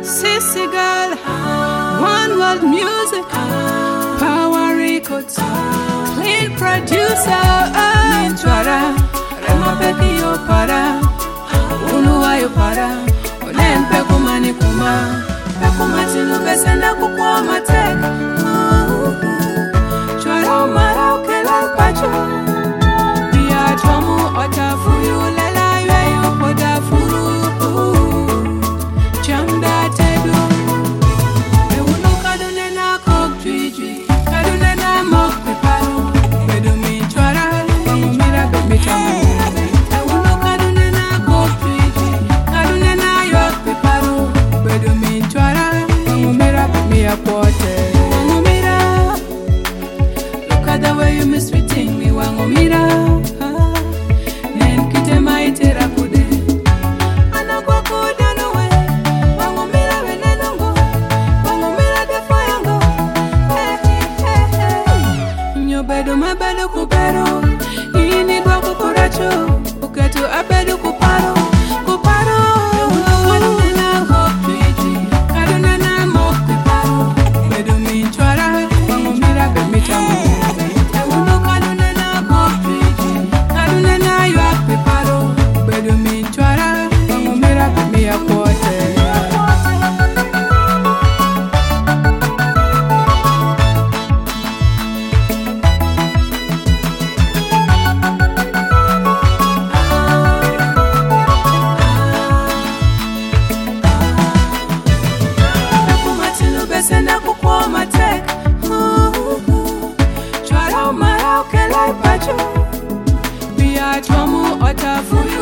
Sissy girl, One World Music, Power Records, Clean Producer, Chwara, Rema Peki yo para, Unuwa yo para, Olen Pekumani kuma, Pekumati nubesenda kukwa matek, Chwara umara ukela pacho, Biya chwamu otafuyu lela ywe yu poda furu. Look at the way you mistreating me, Wangomira. Nen kite maitera kude. Anagwa kuda no way. Wangomira venenongo. Wangomira defayango. Hey, hey, hey. Nyobedo mabedo kupero. Ini dwa kukuracho. Uketu abedo kuparo. Senda kukwa matek, Chwara umara ukela ipacho, Biya chwamu otafuyu